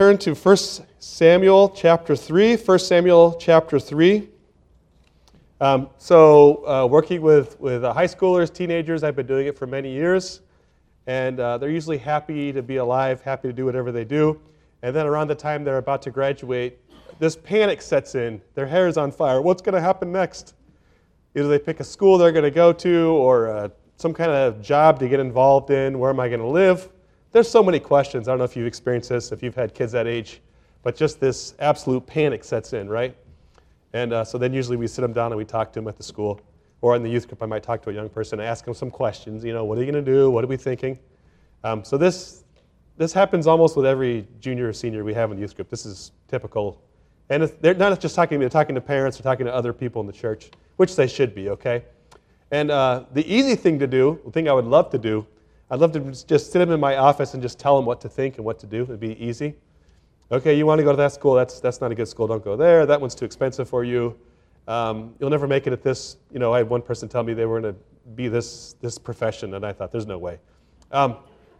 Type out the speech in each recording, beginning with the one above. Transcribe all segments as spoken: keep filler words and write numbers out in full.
Turn to First Samuel chapter three. First Samuel chapter three. Um, so uh, working with, with uh, high schoolers, teenagers, I've been doing it for many years. And uh, they're usually happy to be alive, happy to do whatever they do. And then around the time they're about to graduate, this panic sets in. Their hair is on fire. What's going to happen next? Either they pick a school they're going to go to or uh, some kind of job to get involved in. Where am I going to live? There's so many questions. I don't know if you've experienced this, if you've had kids that age, but just this absolute panic sets in, right? And uh, so then usually we sit them down and we talk to them at the school. Or in the youth group, I might talk to a young person and ask them some questions. You know, what are you going to do? What are we thinking? Um, so this this happens almost with every junior or senior we have in the youth group. This is typical. And it's, they're not just talking to me, they're talking to parents, they're talking to other people in the church, which they should be, okay? And uh, the easy thing to do, the thing I would love to do, I'd love to just sit them in my office and just tell them what to think and what to do. It'd be easy. Okay, you want to go to that school, that's that's not a good school, don't go there. That one's too expensive for you. Um, you'll never make it at this. You know, I had one person tell me they were going to be this this profession, and I thought, there's no way. Um,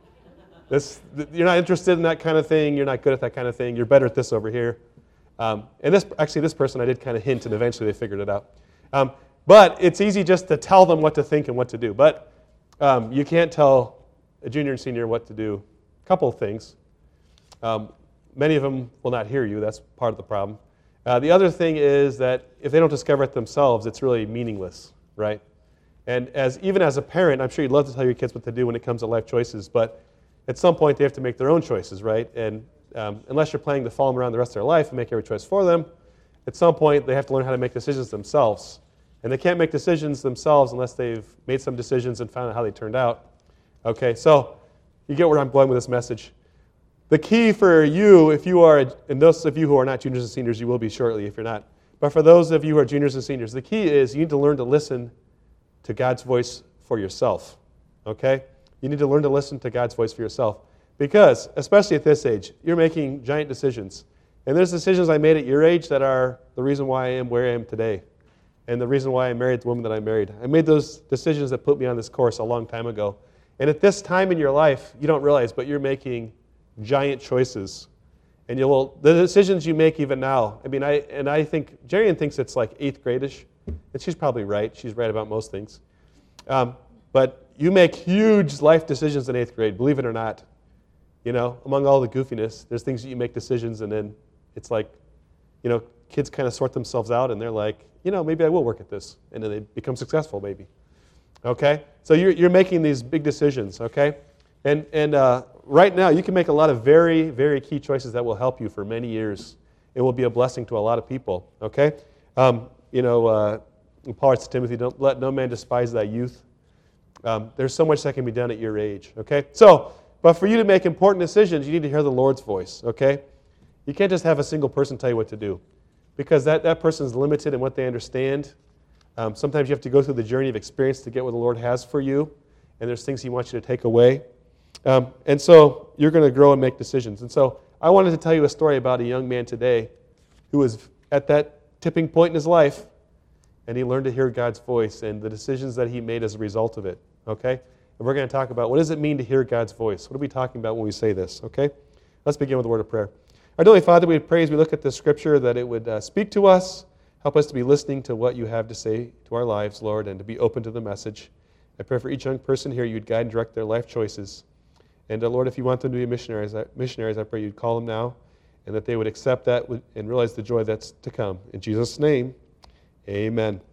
this You're not interested in that kind of thing, you're not good at that kind of thing, you're better at this over here. Um, and this actually, this person I did kind of hint, and eventually they figured it out. Um, but it's easy just to tell them what to think and what to do. But um, you can't tell a junior and senior what to do. A couple of things. Um, many of them will not hear you. That's part of the problem. Uh, the other thing is that if they don't discover it themselves, it's really meaningless, right? And as even as a parent, I'm sure you'd love to tell your kids what to do when it comes to life choices, but at some point they have to make their own choices, right? And um, unless you're planning to follow them around the rest of their life and make every choice for them, at some point they have to learn how to make decisions themselves. And they can't make decisions themselves unless they've made some decisions and found out how they turned out. Okay, so you get where I'm going with this message. The key for you, if you are, and those of you who are not juniors and seniors, you will be shortly if you're not, but for those of you who are juniors and seniors, the key is you need to learn to listen to God's voice for yourself, okay? You need to learn to listen to God's voice for yourself because, especially at this age, you're making giant decisions. And there's decisions I made at your age that are the reason why I am where I am today and the reason why I married the woman that I married. I made those decisions that put me on this course a long time ago. And at this time in your life, you don't realize, but you're making giant choices. And you will, the decisions you make even now, I mean, I and I think, Jerian thinks it's like eighth grade-ish, and she's probably right. She's right about most things. Um, but you make huge life decisions in eighth grade, believe it or not. You know, among all the goofiness, there's things that you make decisions, and then it's like, you know, kids kind of sort themselves out, and they're like, you know, maybe I will work at this, and then they become successful, maybe. Okay? So you're, you're making these big decisions, okay? And and uh, right now, you can make a lot of very, very key choices that will help you for many years. It will be a blessing to a lot of people, okay? Um, you know, uh, Paul writes to Timothy, don't let no man despise thy youth. Um, there's so much that can be done at your age, okay? So, but for you to make important decisions, you need to hear the Lord's voice, okay? You can't just have a single person tell you what to do because that, that person is limited in what they understand. Um, sometimes you have to go through the journey of experience to get what the Lord has for you, and there's things He wants you to take away. Um, and so you're going to grow and make decisions. And so I wanted to tell you a story about a young man today who was at that tipping point in his life, and he learned to hear God's voice and the decisions that he made as a result of it, okay? And we're going to talk about what does it mean to hear God's voice? What are we talking about when we say this, okay? Let's begin with a word of prayer. Our Heavenly Father, we pray as we look at this scripture that it would uh, speak to us. Help us to be listening to what you have to say to our lives, Lord, and to be open to the message. I pray for each young person here, you'd guide and direct their life choices. And uh, Lord, if you want them to be missionaries, I, missionaries, I pray you'd call them now, and that they would accept that and realize the joy that's to come. In Jesus' name, amen.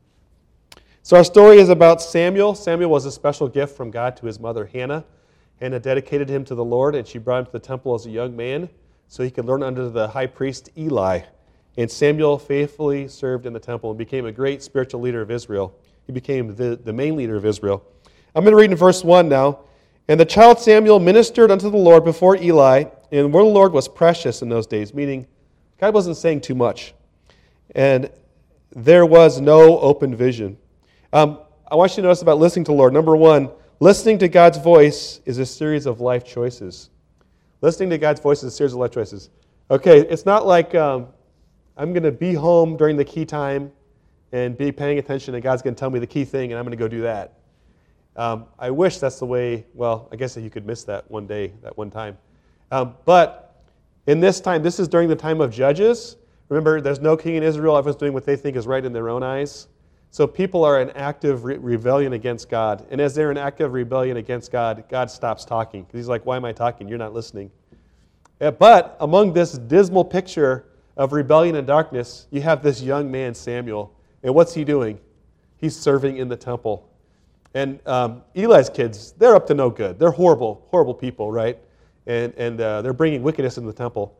So our story is about Samuel. Samuel was a special gift from God to his mother Hannah. Hannah dedicated him to the Lord, and she brought him to the temple as a young man so he could learn under the high priest Eli. And Samuel faithfully served in the temple and became a great spiritual leader of Israel. He became the, the main leader of Israel. I'm going to read in verse one now. And the child Samuel ministered unto the Lord before Eli, and the word of the Lord was precious in those days, meaning God wasn't saying too much. And there was no open vision. Um, I want you to notice about listening to the Lord. Number one, listening to God's voice is a series of life choices. Listening to God's voice is a series of life choices. Okay, it's not like um, I'm going to be home during the key time and be paying attention and God's going to tell me the key thing and I'm going to go do that. Um, I wish that's the way, well, I guess that you could miss that one day, that one time. Um, but In this time, this is during the time of Judges. Remember, there's no king in Israel. Everyone's doing what they think is right in their own eyes. So people are in active re- rebellion against God. And as they're in active rebellion against God, God stops talking. He's like, why am I talking? You're not listening. Yeah, but among this dismal picture of rebellion and darkness, you have this young man, Samuel. And what's he doing? He's serving in the temple. And um, Eli's kids, they're up to no good. They're horrible, horrible people, right? And, and uh, they're bringing wickedness in the temple.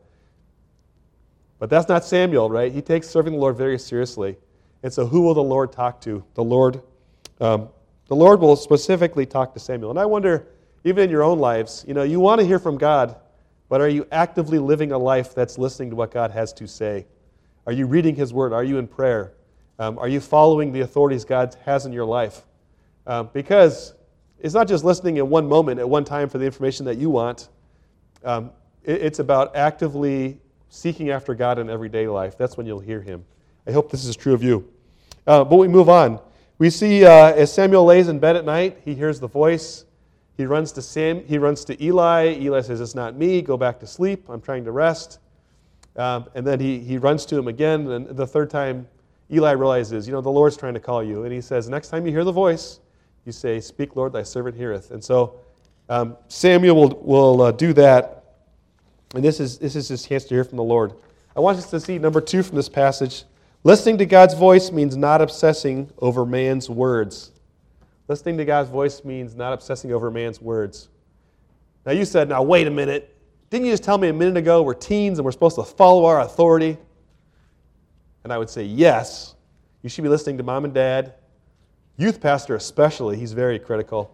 But that's not Samuel, right? He takes serving the Lord very seriously. And so who will the Lord talk to? The Lord, um, the Lord will specifically talk to Samuel. And I wonder, even in your own lives, you know, you want to hear from God, but are you actively living a life that's listening to what God has to say? Are you reading His Word? Are you in prayer? Um, are you following the authorities God has in your life? Um, because it's not just listening in one moment, at one time for the information that you want. Um, it, it's about actively seeking after God in everyday life. That's when you'll hear Him. I hope this is true of you. Uh, but we move on. We see uh, as Samuel lays in bed at night, he hears the voice. He runs to Sam. He runs to Eli. Eli says, "It's not me. Go back to sleep. I'm trying to rest." Um, and then he he runs to him again. And the third time, Eli realizes, you know, the Lord's trying to call you. And he says, "Next time you hear the voice, you say, 'Speak, Lord, thy servant heareth.'" And so um, Samuel will will uh, do that. And this is this is his chance to hear from the Lord. I want us to see number two from this passage. Listening to God's voice means not obsessing over man's words. Listening to God's voice means not obsessing over man's words. Now you said, now wait a minute. Didn't you just tell me a minute ago we're teens and we're supposed to follow our authority? And I would say, yes. You should be listening to mom and dad. Youth pastor especially, he's very critical.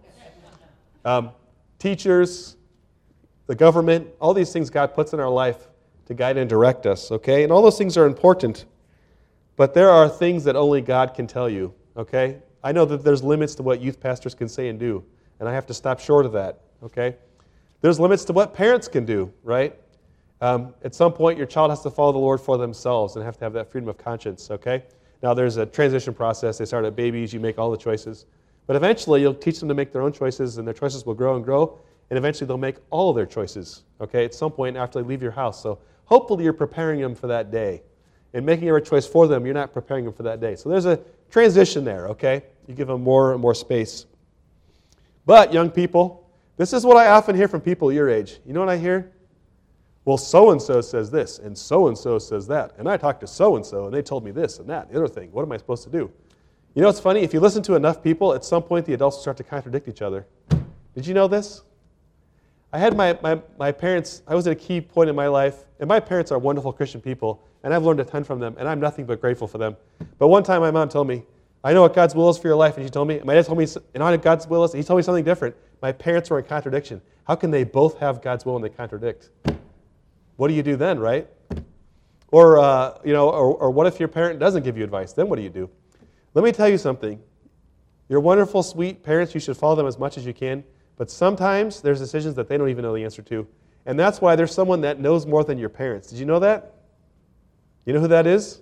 Um, teachers, the government, all these things God puts in our life to guide and direct us, okay? And all those things are important. But there are things that only God can tell you, okay? I know that there's limits to what youth pastors can say and do, and I have to stop short of that, okay? There's limits to what parents can do, right? Um, at some point, your child has to follow the Lord for themselves and have to have that freedom of conscience, okay? Now, there's a transition process. They start at babies. You make all the choices. But eventually, you'll teach them to make their own choices, and their choices will grow and grow, and eventually they'll make all of their choices, okay, at some point after they leave your house. So hopefully you're preparing them for that day. And making every choice for them, you're not preparing them for that day. So there's a transition there, okay? You give them more and more space. But, young people, this is what I often hear from people your age. You know what I hear? Well, so-and-so says this, and so-and-so says that. And I talked to so-and-so, and they told me this and that, the other thing. What am I supposed to do? You know what's funny? If you listen to enough people, at some point the adults start to contradict each other. Did you know this? I had my, my, my parents, I was at a key point in my life, and my parents are wonderful Christian people, and I've learned a ton from them, and I'm nothing but grateful for them. But one time my mom told me, I know what God's will is for your life, and she told me, and my dad told me, and I know what God's will is, and he told me something different. My parents were in contradiction. How can they both have God's will and they contradict? What do you do then, right? Or, uh, you know, or, or what if your parent doesn't give you advice? Then what do you do? Let me tell you something. Your wonderful, sweet parents, you should follow them as much as you can, but sometimes there's decisions that they don't even know the answer to. And that's why there's someone that knows more than your parents. Did you know that? You know who that is?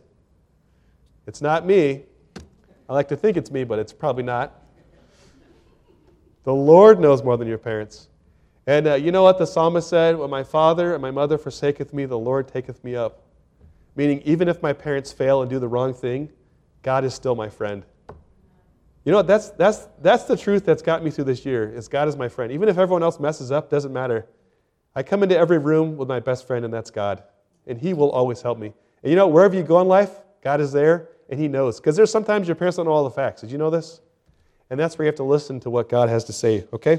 It's not me. I like to think it's me, but it's probably not. The Lord knows more than your parents. And uh, you know what the psalmist said? When my father and my mother forsaketh me, the Lord taketh me up. Meaning, even if my parents fail and do the wrong thing, God is still my friend. You know what? That's, that's, that's the truth that's got me through this year, is God is my friend. Even if everyone else messes up, doesn't matter. I come into every room with my best friend, and that's God. And He will always help me. And you know, wherever you go in life, God is there, and He knows. Because there's sometimes your parents don't know all the facts. Did you know this? And that's where you have to listen to what God has to say, okay?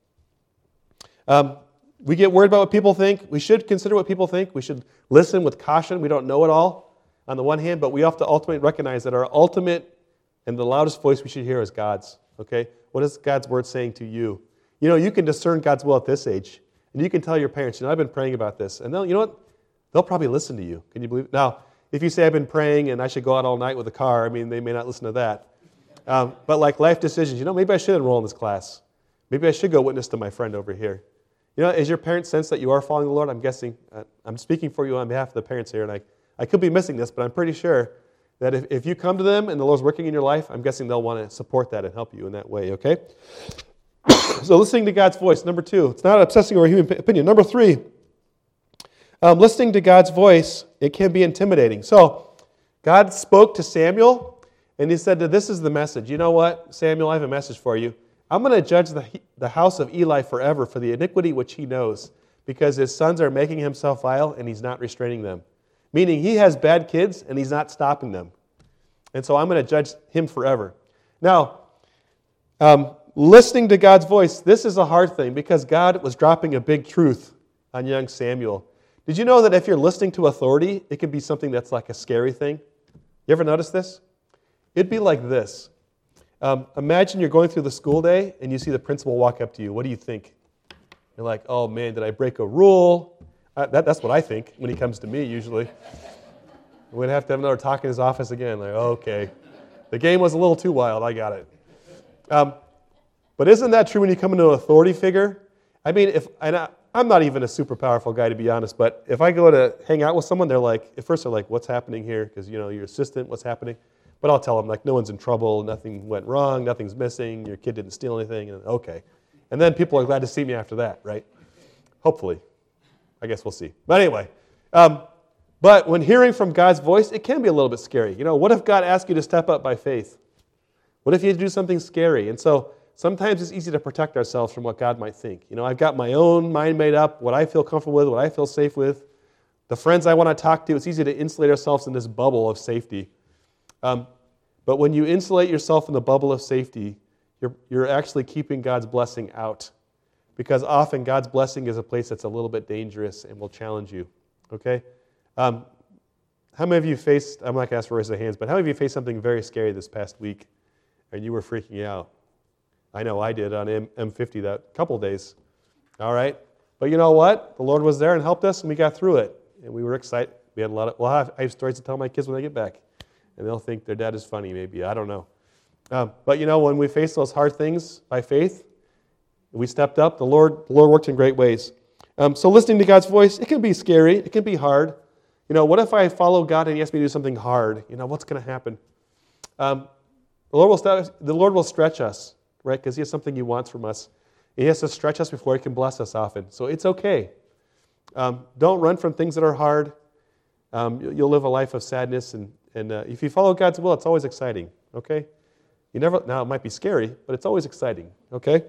Um, we get worried about what people think. We should consider what people think. We should listen with caution. We don't know it all on the one hand, but we have to ultimately recognize that our ultimate and the loudest voice we should hear is God's, okay? What is God's word saying to you? You know, you can discern God's will at this age, and you can tell your parents, you know, I've been praying about this, and they'll, you know what? They'll probably listen to you. Can you believe it? Now, if you say I've been praying and I should go out all night with a car, I mean, they may not listen to that. Um, but like life decisions, you know, maybe I should enroll in this class. Maybe I should go witness to my friend over here. You know, is your parents sense that you are following the Lord? I'm guessing, uh, I'm speaking for you on behalf of the parents here, and I, I could be missing this, but I'm pretty sure that if, if you come to them and the Lord's working in your life, I'm guessing they'll want to support that and help you in that way, okay? So listening to God's voice, number two. It's not obsessing over human opinion. Number three, Um, listening to God's voice, it can be intimidating. So God spoke to Samuel, and he said that this is the message. You know what, Samuel, I have a message for you. I'm going to judge the, the house of Eli forever for the iniquity which he knows, because his sons are making himself vile, and he's not restraining them. Meaning he has bad kids, and he's not stopping them. And so I'm going to judge him forever. Now, um, listening to God's voice, this is a hard thing, because God was dropping a big truth on young Samuel. Did you know that if you're listening to authority, it can be something that's like a scary thing? You ever notice this? It'd be like this. Um, imagine you're going through the school day and you see the principal walk up to you. What do you think? You're like, oh man, did I break a rule? Uh, that, that's what I think when he comes to me usually. We'd have to have another talk in his office again. Like, okay, the game was a little too wild. I got it. Um, but isn't that true when you come into an authority figure? I mean, if and I, I'm not even a super powerful guy, to be honest, but if I go to hang out with someone, they're like, at first they're like, what's happening here? Because, you know, your assistant, what's happening? But I'll tell them, like, no one's in trouble, nothing went wrong, nothing's missing, your kid didn't steal anything, and okay. And then people are glad to see me after that, right? Hopefully. I guess we'll see. But anyway, um, but when hearing from God's voice, it can be a little bit scary. You know, what if God asked you to step up by faith? What if you had to do something scary? And so sometimes it's easy to protect ourselves from what God might think. You know, I've got my own mind made up, what I feel comfortable with, what I feel safe with, the friends I want to talk to. It's easy to insulate ourselves in this bubble of safety. Um, but when you insulate yourself in the bubble of safety, you're, you're actually keeping God's blessing out. Because often God's blessing is a place that's a little bit dangerous and will challenge you. Okay? Um, how many of you faced, I'm not going to ask for raise of hands, but how many of you faced something very scary this past week and you were freaking out? I know I did on M fifty that couple days. All right? But you know what? The Lord was there and helped us, and we got through it. And we were excited. We had a lot of, well, I have, I have stories to tell my kids when they get back. And they'll think their dad is funny, maybe. I don't know. Um, but you know, when we face those hard things by faith, we stepped up. The Lord, the Lord worked in great ways. Um, so listening to God's voice, it can be scary. It can be hard. You know, what if I follow God and He asks me to do something hard? You know, what's going to happen? Um, the Lord will st- the Lord will stretch us, right? Because He has something He wants from us. He has to stretch us before He can bless us often. So it's okay. Um, don't run from things that are hard. Um, you'll live a life of sadness, and and uh, if you follow God's will, it's always exciting. Okay. You never. Now it might be scary, but it's always exciting. Okay.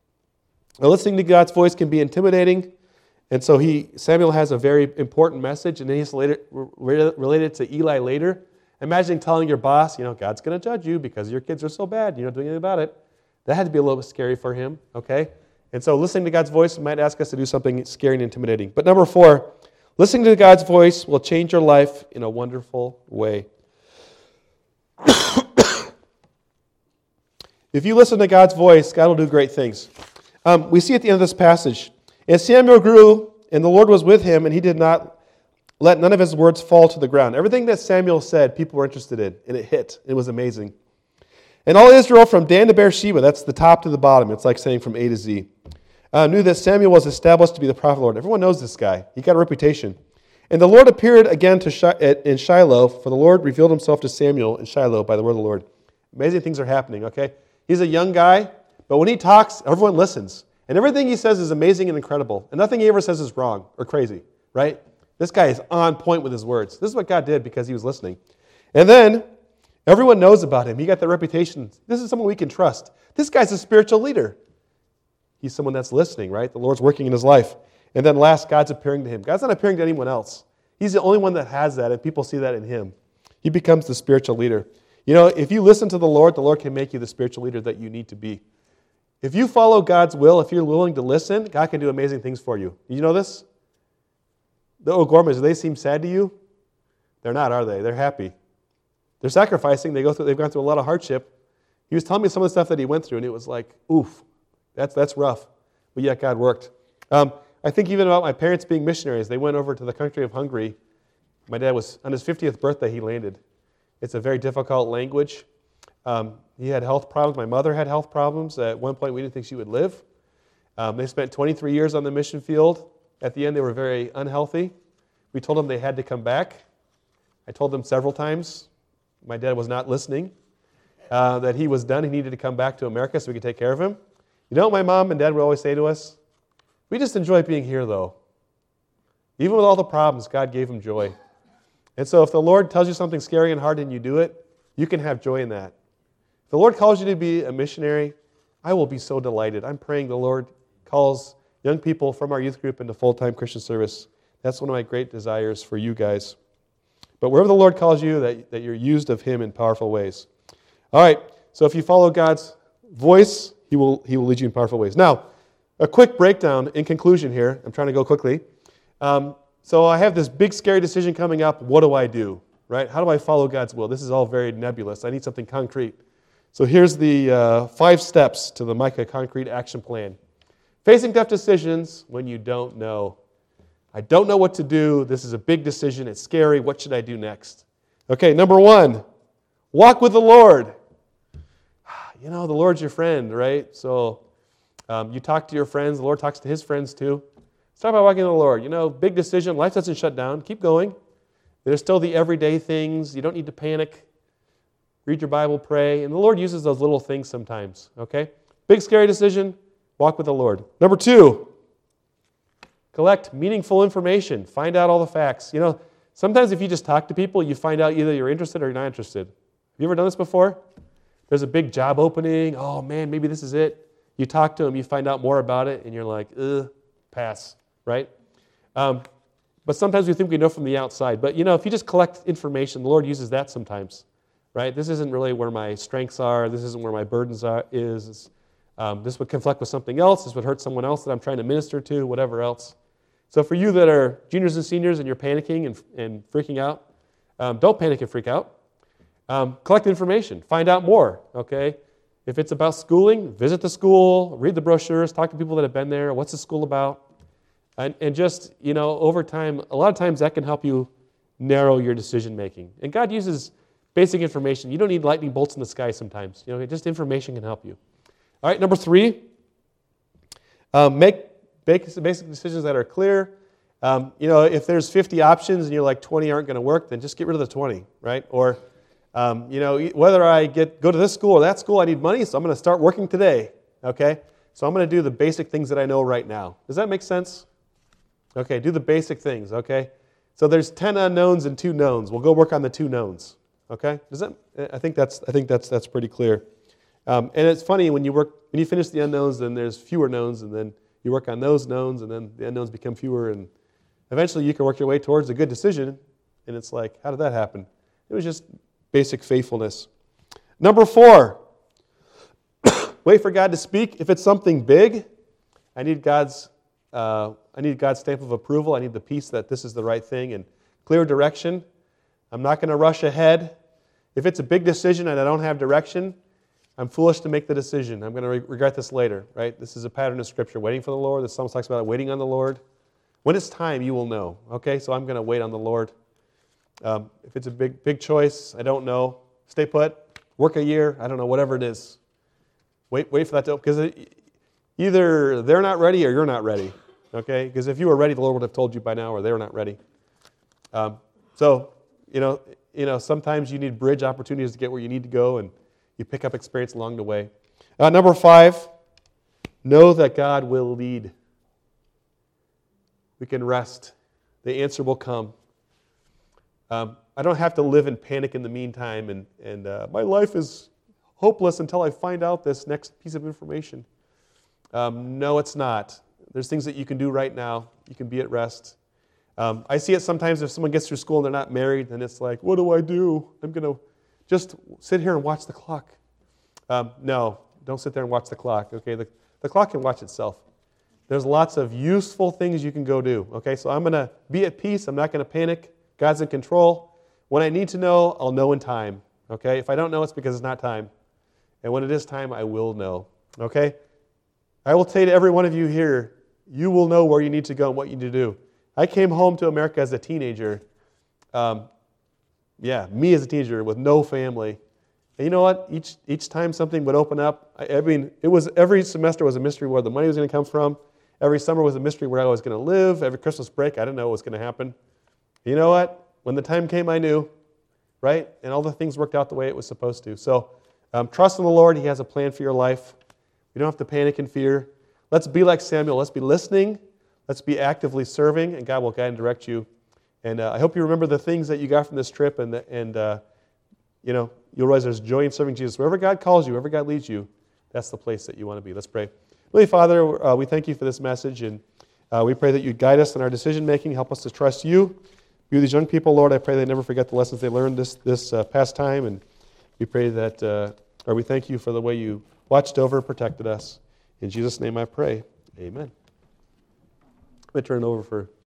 Now, listening to God's voice can be intimidating, and so he Samuel has a very important message, and then he's later, related to Eli later. Imagine telling your boss, you know, God's going to judge you because your kids are so bad, you're not doing anything about it. That had to be a little bit scary for him, okay? And so listening to God's voice might ask us to do something scary and intimidating. But number four, listening to God's voice will change your life in a wonderful way. If you listen to God's voice, God will do great things. Um, we see at the end of this passage, and Samuel grew, and the Lord was with him, and he did not let none of his words fall to the ground. Everything that Samuel said, people were interested in, and it hit. It was amazing. And all Israel from Dan to Beersheba, that's the top to the bottom. It's like saying from A to Z, uh, knew that Samuel was established to be the prophet of the Lord. Everyone knows this guy. He got a reputation. And the Lord appeared again to Shi- in Shiloh, for the Lord revealed himself to Samuel in Shiloh by the word of the Lord. Amazing things are happening, okay? He's a young guy, but when he talks, everyone listens. And everything he says is amazing and incredible. And nothing he ever says is wrong or crazy, right? This guy is on point with his words. This is what God did because he was listening. And then everyone knows about him. He got that reputation. This is someone we can trust. This guy's a spiritual leader. He's someone that's listening, right? The Lord's working in his life. And then last, God's appearing to him. God's not appearing to anyone else. He's the only one that has that, and people see that in him. He becomes the spiritual leader. You know, if you listen to the Lord, the Lord can make you the spiritual leader that you need to be. If you follow God's will, if you're willing to listen, God can do amazing things for you. You know this? The O'Gormans, do they seem sad to you? They're not, are they? They're happy. They're sacrificing. They go through, they've gone through a lot of hardship. He was telling me some of the stuff that he went through, and it was like, oof, that's that's rough. But yet God worked. Um, I think even about my parents being missionaries. They went over to the country of Hungary. My dad was, on his fiftieth birthday, he landed. It's a very difficult language. Um, he had health problems. My mother had health problems. At one point, we didn't think she would live. Um, they spent twenty-three years on the mission field. At the end, they were very unhealthy. We told them they had to come back. I told them several times. My dad was not listening. Uh, that he was done. He needed to come back to America so we could take care of him. You know what my mom and dad would always say to us? We just enjoy being here, though. Even with all the problems, God gave him joy. And so if the Lord tells you something scary and hard and you do it, you can have joy in that. If the Lord calls you to be a missionary, I will be so delighted. I'm praying the Lord calls young people from our youth group into full-time Christian service. That's one of my great desires for you guys. But wherever the Lord calls you, that, that you're used of him in powerful ways. All right, so if you follow God's voice, he will, he will lead you in powerful ways. Now, a quick breakdown in conclusion here. I'm trying to go quickly. Um, so I have this big, scary decision coming up. What do I do? Right? How do I follow God's will? This is all very nebulous. I need something concrete. So here's the uh, five steps to the Micah Concrete Action Plan. Facing tough decisions when you don't know. I don't know what to do. This is a big decision. It's scary. What should I do next? Okay, number one, walk with the Lord. You know, the Lord's your friend, right? So um, you talk to your friends. The Lord talks to his friends too. Start by walking with the Lord. You know, big decision. Life doesn't shut down. Keep going. There's still the everyday things. You don't need to panic. Read your Bible, pray. And the Lord uses those little things sometimes, okay? Big, scary decision, walk with the Lord. Number two, collect meaningful information. Find out all the facts. You know, sometimes if you just talk to people, you find out either you're interested or you're not interested. Have you ever done this before? There's a big job opening. Oh, man, maybe this is it. You talk to them, you find out more about it, and you're like, ugh, pass, right? Um, but sometimes we think we know from the outside. But, you know, if you just collect information, the Lord uses that sometimes, right? This isn't really where my strengths are. This isn't where my burdens are. Is um, This would conflict with something else. This would hurt someone else that I'm trying to minister to, whatever else. So for you that are juniors and seniors and you're panicking and, and freaking out, um, don't panic and freak out. Um, collect information. Find out more, okay? If it's about schooling, visit the school, read the brochures, talk to people that have been there. What's the school about? And, and just, you know, over time, a lot of times that can help you narrow your decision making. And God uses basic information. You don't need lightning bolts in the sky sometimes. You know, just information can help you. All right, number three, um, make basic decisions that are clear. Um, you know, if there's fifty options and you're like twenty aren't going to work, then just get rid of the twenty, right? Or, um, you know, whether I get go to this school or that school, I need money, so I'm going to start working today, okay? So I'm going to do the basic things that I know right now. Does that make sense? Okay, do the basic things, okay? So there's ten unknowns and two knowns. We'll go work on the two knowns, okay? Does that? I think that's I think that's that's pretty clear. Um, and it's funny when you work when you finish the unknowns, then there's fewer knowns, and then you work on those knowns, and then the unknowns become fewer, and eventually you can work your way towards a good decision. And it's like, how did that happen? It was just basic faithfulness. Number four, wait for God to speak. If it's something big, I need God's uh, I need God's stamp of approval. I need the peace that this is the right thing and clear direction. I'm not going to rush ahead. If it's a big decision and I don't have direction, I'm foolish to make the decision. I'm going to re- regret this later, right? This is a pattern of Scripture. Waiting for the Lord. The Psalm talks about it, waiting on the Lord. When it's time, you will know. Okay, so I'm going to wait on the Lord. Um, if it's a big, big choice, I don't know. Stay put. Work a year. I don't know. Whatever it is. Wait, wait for that to open. Because either they're not ready or you're not ready. Okay? Because if you were ready, the Lord would have told you by now, or they were not ready. Um, so, you know, you know, sometimes you need bridge opportunities to get where you need to go, and you pick up experience along the way. Uh, number five, know that God will lead. We can rest. The answer will come. Um, I don't have to live in panic in the meantime, and, and uh, my life is hopeless until I find out this next piece of information. Um, no, it's not. There's things that you can do right now. You can be at rest. Um, I see it sometimes if someone gets through school and they're not married, and it's like, what do I do? I'm going to just sit here and watch the clock. Um, no, don't sit there and watch the clock. Okay, the, the clock can watch itself. There's lots of useful things you can go do. Okay, so I'm going to be at peace. I'm not going to panic. God's in control. When I need to know, I'll know in time. Okay, if I don't know, it's because it's not time. And when it is time, I will know. Okay, I will say to every one of you here, you will know where you need to go and what you need to do. I came home to America as a teenager. Um, yeah, me as a teenager with no family. And you know what? Each each time something would open up, I, I mean, it was every semester was a mystery where the money was going to come from. Every summer was a mystery where I was going to live. Every Christmas break, I didn't know what was going to happen. You know what? When the time came, I knew, right? And all the things worked out the way it was supposed to. So um, trust in the Lord. He has a plan for your life. You don't have to panic and fear. Let's be like Samuel. Let's be listening. let's be actively serving, and God will guide and direct you. And uh, I hope you remember the things that you got from this trip, and, and uh, you know, you'll realize there's joy in serving Jesus. Wherever God calls you, wherever God leads you, that's the place that you want to be. Let's pray. Holy Father, uh, we thank you for this message, and uh, we pray that you'd guide us in our decision-making, help us to trust you. Be with these young people, Lord. I pray they never forget the lessons they learned this, this uh, past time, and we pray that, uh, or we thank you for the way you watched over and protected us. In Jesus' name I pray. Amen. I'm going to turn it over for